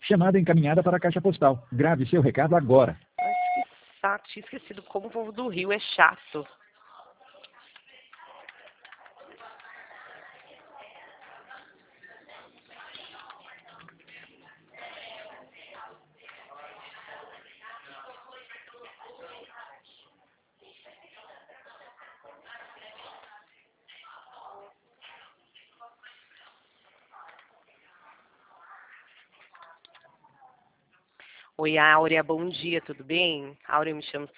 Chamada encaminhada para a caixa postal. Grave seu recado agora. Mas que saco, tinha esquecido como o povo do Rio é chato. Oi, Áurea, bom dia, tudo bem? Áurea, me chamo